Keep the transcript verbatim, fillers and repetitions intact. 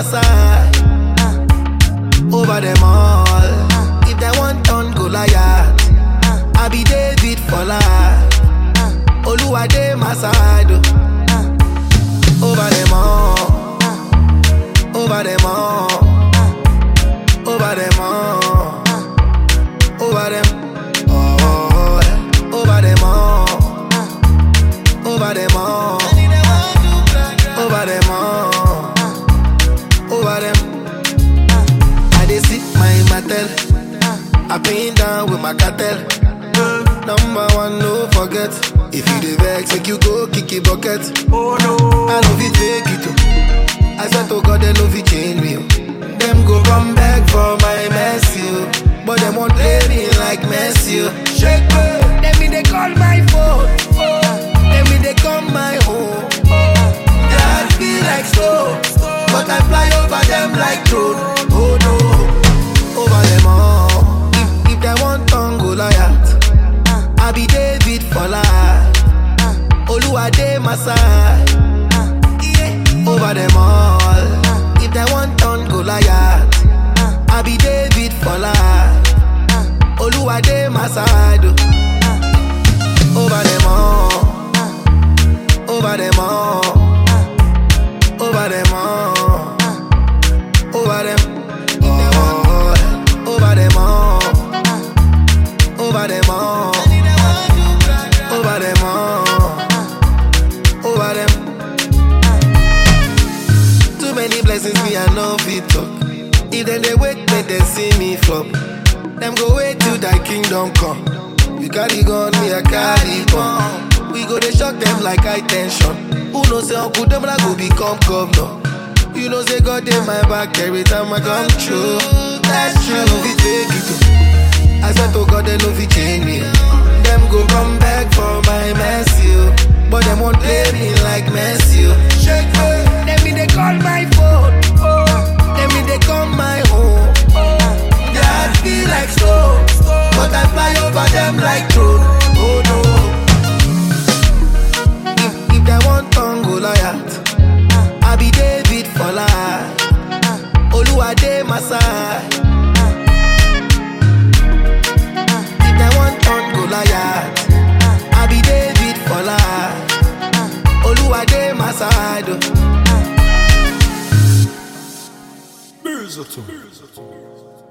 side. Over them all. If they want turn Goliath, I be David for life. Oluwa dey my side. Over them all. Over them all. Over them all. Over them. Oh, over them all. Over them all. Over them all. Over them. I dey sit my matel. I pin down with my cartel. Number one, no forget. If you dey vex, make you go kick a bucket. Oh no, I know fit fake it too. I swear to God, they know fit change me. Them go come back for my mercy, but them won't play me like Messi. Shake me, let me they call my phone. Let me they come my home. Their heart feel like stone, but I fly over them like drone. Oh no, over them all. If, if they want turn Goliath, I be David for life. Oluwa dey my side. Over them all. If they want turn Goliath, I be David for life. Oluwa dey my side. Over them all. Over them all. Over them all. Over them. Oh, over them all. Over them all. Over them all. Over them. Too many blessings me I know fit talk. If then they wait, make them see me flop. Them go wait till thy kingdom come. You carry gun, me I carry bomb. We go they shock them like high tension. Who knows say Uncle them like go become governor. You know say God in my back every time I come true. That's true, we take it too. I swear to God they know fi change me. Them go come back for my mercy, but them won't play me like Messi. Shake me, let me they call my phone. Let me they come my home. Their heart feel like stone, but I fly over them like drone. Oh no. If, if they want turn Goliath, I be David for life. Oluwa dey my side. If they want turn Goliath, I be David for life. Oluwa dey my side. Music.